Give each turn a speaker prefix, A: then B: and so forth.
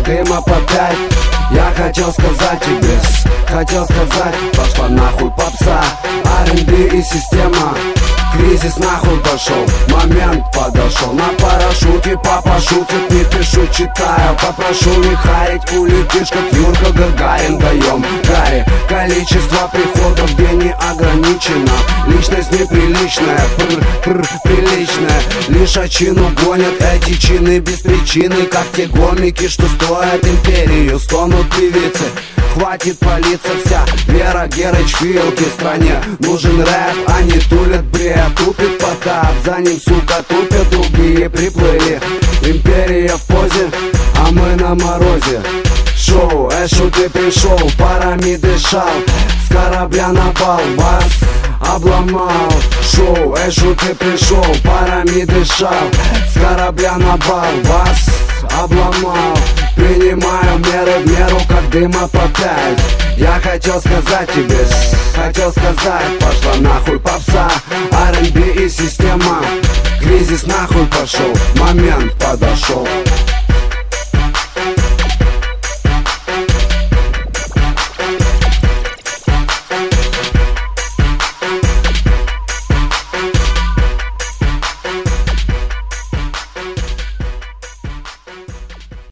A: как дыма по 5. Я хотел сказать тебе, хотел сказать, пошла нахуй попса, R&B и система. Кризис нахуй пошел, момент подошел. На парашюте папа шутит, не пишу, читаю. Попрошу не харить, улетишь, как Юрка Гагарин. Даем Гарри, количество приходов где не ограничено. Личность неприличная, приличная. Лишь чину гонят эти чины без причины. Как те гомики, что стоят империю, стонут певицы. Хватит палиться вся Вера Герыч Филки. Стране нужен рэп, они тулят бред. Тупит Потап, за ним, сука, тупят другие. Приплыли, империя в позе, а мы на морозе. Шоу, Эшу ты пришел, парами дышал, с корабля на бал вас обломал. Шоу, Эшу ты пришел, парами дышал, с корабля на бал вас обломал. Принимаю меры в меру, как дыма по 5. Я хотел сказать тебе, хотел сказать, пошла нахуй попса, R&B и система. Кризис нахуй пошел, момент подошел.